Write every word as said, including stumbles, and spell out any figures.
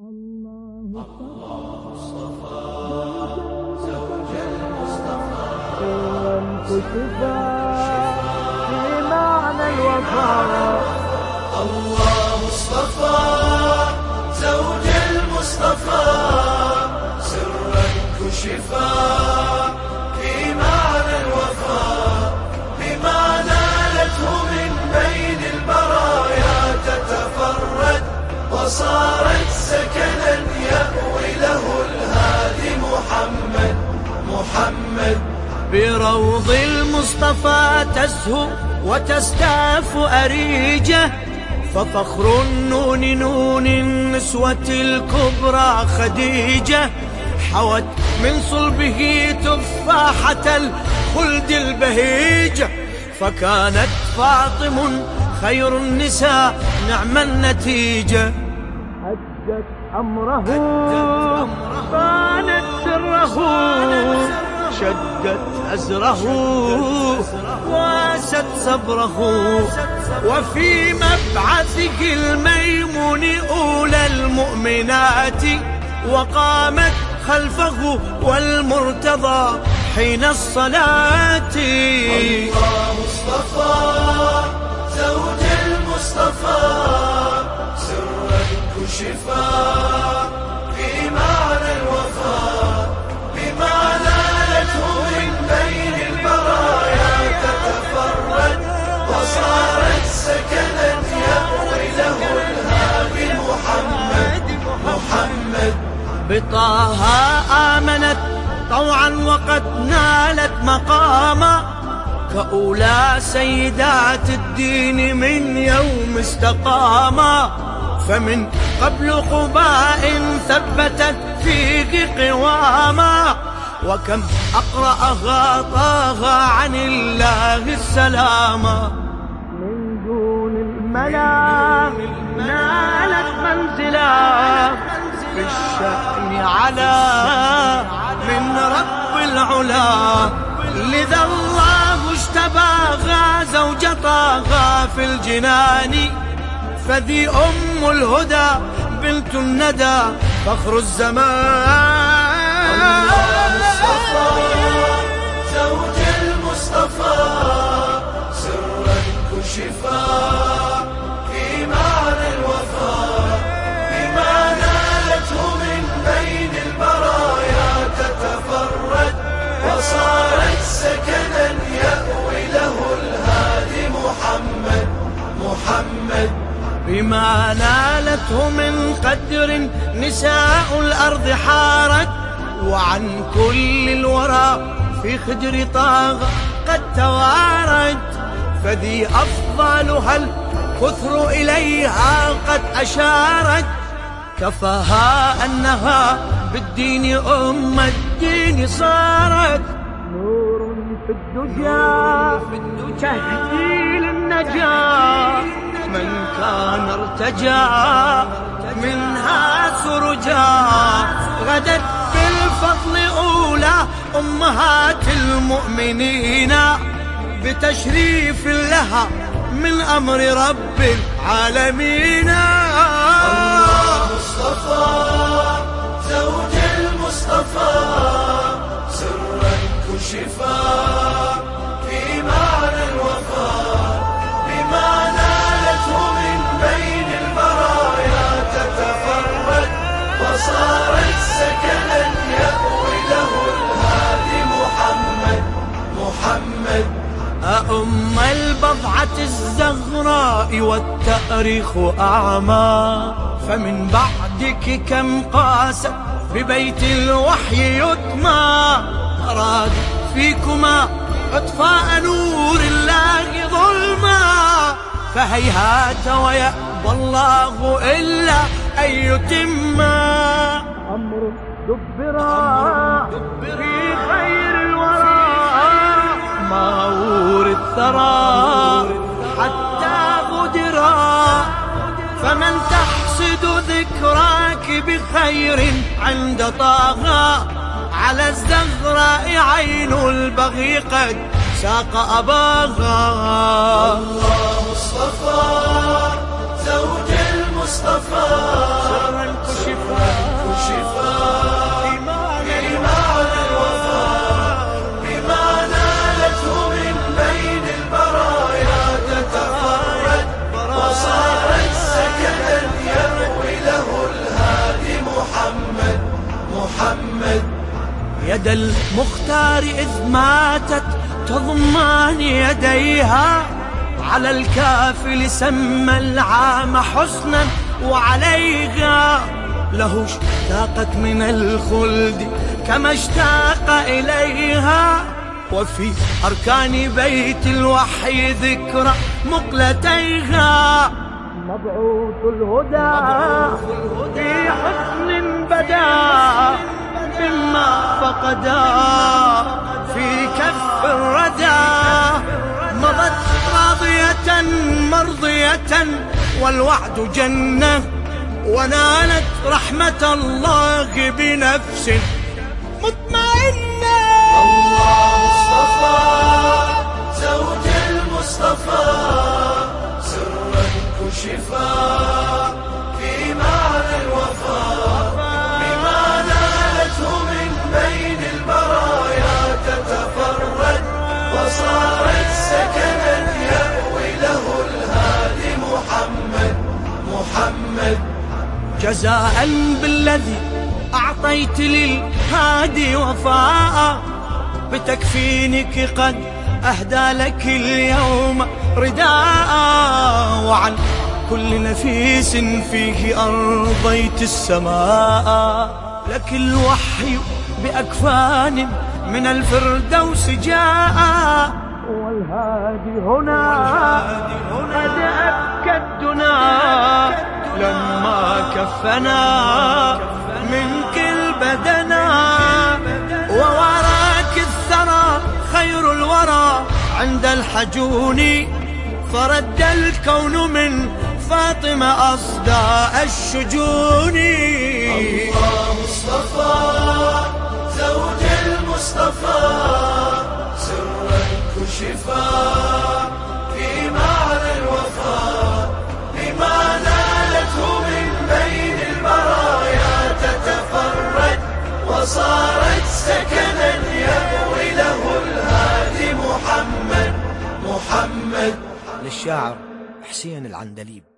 الله اصطفى زوج المصطفى سرا كشفا في معنى الوفاء. الله اصطفى زوج المصطفى سرا كشفا في معنى الوفاء، بما نالته من بين البرايا تتفرد وصارت سكنا يأوي له الهادي محمد محمد. بروض المصطفى تزهو وتستاف أريجه، ففخر النون نون النسوة الكبرى خديجة، حوت من صلبه تفاحة الخلد البهيجة، فكانت فاطم خير النساء نعم النتيجة. هدت أمره بانت سره، شدت أزره واست صبره، وفي مبعثه الميمون أولى المؤمنات، وقامت خلفه والمرتضى حين الصلاة. الله اصطفى زوج المصطفى سرا كشفا في معنى الوفاء، بما نالته من بين البرايا تتفرد وصارت سكنا يأوي له الهادي محمد محمد. بطه آمنت طوعا وقد نالت مقاما، كأولى سيدات الدين من يوم استقاما، فمن قبل قباء ثبتت فيه قواما، وكم أقرأها طه عن الله السلاما. من دون الملا نالت منزلا في الشأن على من رب العلا، لذا الله اشتباها زوج طه في الجنان، فذي أم الهدى بنت الندى فخر الزمان. الله اصطفى زوج المصطفى سرا كشفا في معنى الوفاء، بما نالته من بين البرايا تتفرد وصارت سكنا يأوي له الهادي محمد محمد. بما نالته من قدر نساء الأرض حارت، وعن كل الورى في خدر طه قد توارت، فذي أفضلها الكثر إليها قد أشارت، كفاها أنها بالدين أم الدين صارت. نور في الدجى تهدي للنجاة، من كان ارتجى منها سرجا، غدت بالفضل أولى أمهات المؤمنين، بتشريف لها من أمر رب العالمين. الله اصطفى زوج المصطفى سرا كشفا في معنى الوفاء، بما نالته من بين البرايا تتفرد وصارت سكنا يأوي له الهادي محمد محمد. أأم البضعة الزغراء والتأريخ أعمى، فمن بعدك كم قاست ببيت الوحي يتمى، أراد فيكما إطفاء نور الله ظلما، فهيهات ويأبى الله إلا أن يتما. أمر دبرا في خير الورى، ما ورد ثرى حتى غدرا، فمن تحسد ذكراك بخير عند طه، على الزغراء عين البغي قد ساق أباها. الله اصطفى زوج المصطفى سرا كشفا يد المختار إذ ماتت تضمان يديها، على الكافل سمى العام حسنا وعليها، له اشتاقت من الخلد كما اشتاق إليها، وفي أركان بيت الوحي ذكرى مقلتيها. مبعوث الهدى في حسن بدا مما فقدا في كف الردى، مضت راضية مرضية والوعد جنة، ونالت رحمة الله بنفس مطمئنة. الله مصطفى زوج المصطفى سرا كشفا في معنى الوفاء، بما نالته من بين البرايا تتفرد، وصارت سكنا يأوي له الهادي محمد محمد. جزاء بالذي أعطيت للهادي وفاء، بتكفينك قد أهدى لك اليوم رداء، وعن كل نفيس فيه أرضيت السماء، لك الوحي بأكفان من الفردوس جاء، والهادي هنا قد أكدنا لما كفنا منك البدنا، ووراك الثرى خير الورى عند الحجون، فرد الكون من فاطمة أصداء الشجون. الله مصطفى زوج المصطفى سرا كشفا في معنى الوفاء، بما نالته من بين البرايا تتفرد، وصارت سكنا يأوي له الهادي محمد محمد. للشاعر حسين العندليب.